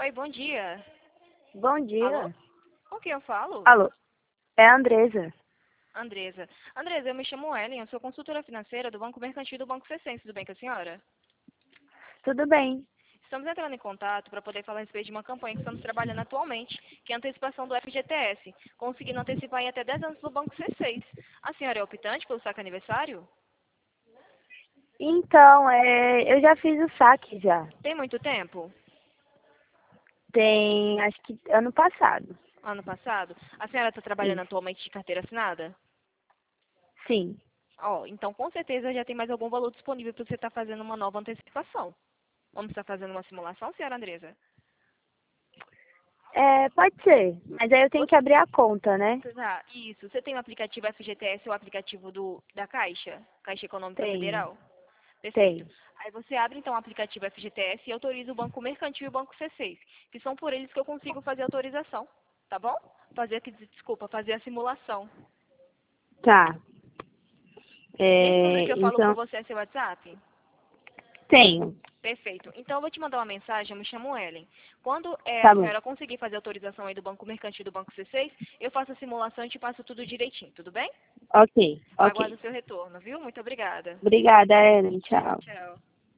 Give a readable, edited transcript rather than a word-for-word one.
Oi, bom dia. Bom Alô? dia. Com quem eu falo? Alô, é a Andresa. Andresa. Andresa, eu me chamo Ellen, eu sou consultora financeira do Banco Mercantil do Banco C100, tudo bem com a senhora? Tudo bem? Estamos entrando em contato para poder falar a respeito de uma campanha que estamos trabalhando atualmente, que é a antecipação do FGTS, conseguindo antecipar em até 10 anos no Banco C6. A senhora é optante pelo saque aniversário? Então, eu já fiz o saque já. Tem muito tempo? Tem, acho que ano passado. Ano passado? A senhora está trabalhando Isso. atualmente de carteira assinada? Sim. Ó, então com certeza já tem mais algum valor disponível para você estar fazendo uma nova antecipação. Vamos estar fazendo uma simulação, senhora Andresa? Pode ser, mas aí eu tenho que Você, abrir a conta, né? isso. Você tem o aplicativo FGTS ou o aplicativo da Caixa? Caixa Econômica Tenho, Federal? Perfeito. tenho. Aí você abre então o aplicativo FGTS e autoriza o Banco Mercantil e o Banco C6, que são por eles que eu consigo fazer a autorização, tá bom? Fazer a simulação. Tá. Esse número que eu falo com Então, você é seu WhatsApp? tenho. Perfeito. Então eu vou te mandar uma mensagem, eu me chamo Ellen. Quando a Tá bom. senhora conseguir fazer a autorização aí do Banco Mercantil e do Banco C6, eu faço a simulação e te passo tudo direitinho, tudo bem? Ok, ok. Aguardo o seu retorno, viu? Muito obrigada. Obrigada, Ellen. Tchau. Tchau.